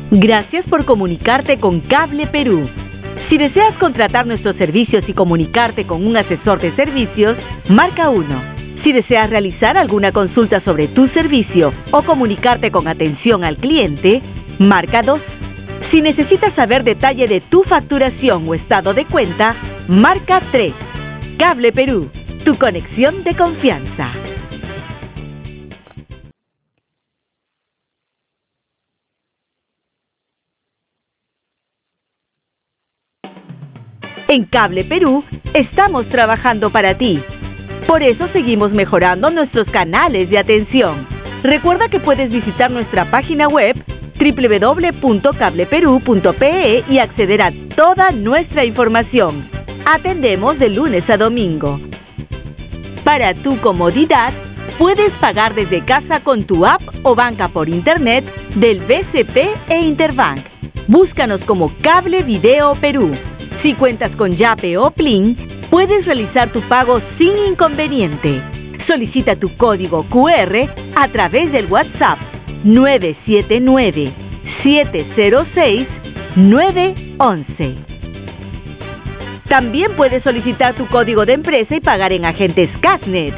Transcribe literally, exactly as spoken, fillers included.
Gracias por comunicarte con Cable Perú. Si deseas contratar nuestros servicios y comunicarte con un asesor de servicios, marca uno. Si deseas realizar alguna consulta sobre tu servicio o comunicarte con atención al cliente, marca dos. Si necesitas saber detalle de tu facturación o estado de cuenta, marca tres. Cable Perú, tu conexión de confianza. En Cable Perú estamos trabajando para ti. Por eso seguimos mejorando nuestros canales de atención. Recuerda que puedes visitar nuestra página web doble u doble u doble u punto cable perú punto pe e y acceder a toda nuestra información. Atendemos de lunes a domingo. Para tu comodidad, puedes pagar desde casa con tu app o banca por internet del B C P e Interbank. Búscanos como Cable Video Perú. Si cuentas con Yape o Plin, puedes realizar tu pago sin inconveniente. Solicita tu código cu erre a través del WhatsApp nueve siete nueve, siete cero seis, nueve once. También puedes solicitar tu código de empresa y pagar en agentes Casnet.